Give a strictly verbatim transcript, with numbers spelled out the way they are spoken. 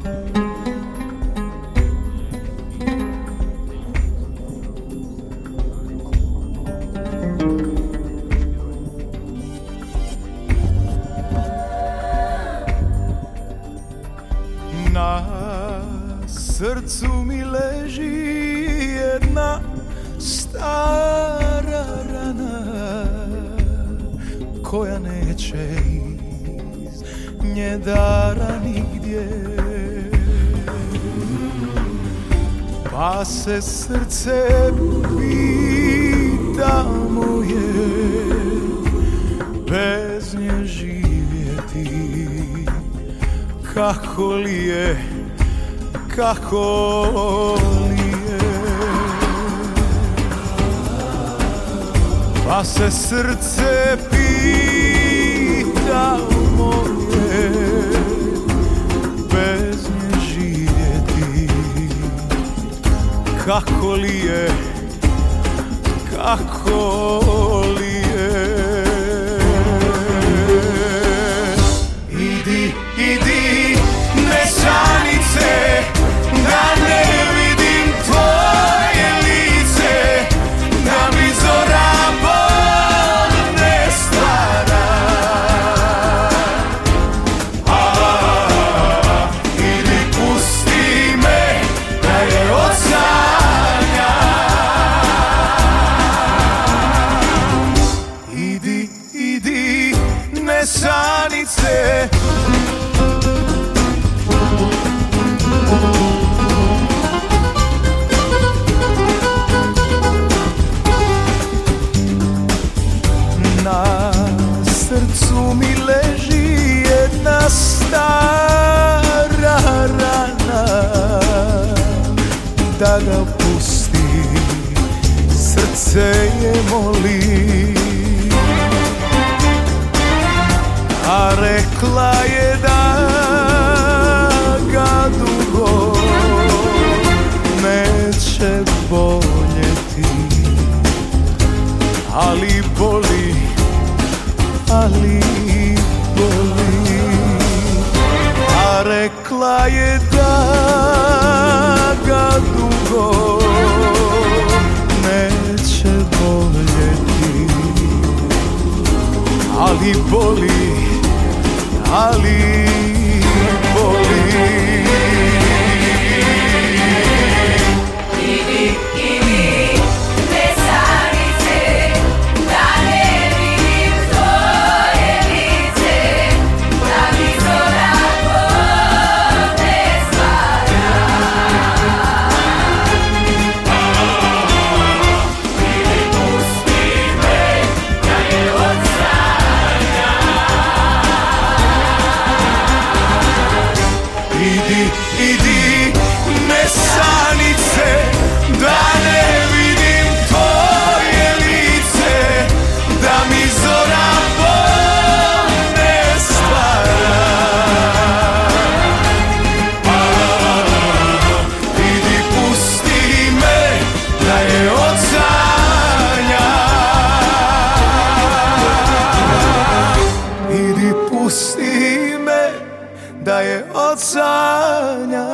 Na srcu mi leži jedna stara rana koja neće iz nje dara nigdje, pa se srce pita moje bez nje živjeti. Kako li je, kako li je, pa se srce pita moje bez nje živjeti. Kako li je, kako li je. Idi, idi, nesanice, da ne vidim tvoje lice, da mi zora bol ne stvara. A, idi pusti me da je odsanja. Idi, idi, nesanice, na srcu mi leži jedna stara rana, da ga pusti, srce je moli. A rekla je da ga dugo neće boljeti, ali boli, ali boli. A rekla je da ga dugo neće boljeti, ali boli, ali boli. Idi, idi, nesanice, da ne vidim tvoje lice, da mi zora bol ne stvara. Idi pusti me da je odsanja. Idi, idi, nesanice, da ne vidim tvoje lice, da mi zora bol ne stvara. A, idi pusti me da je odsanja. Idi pusti me da je odsanja.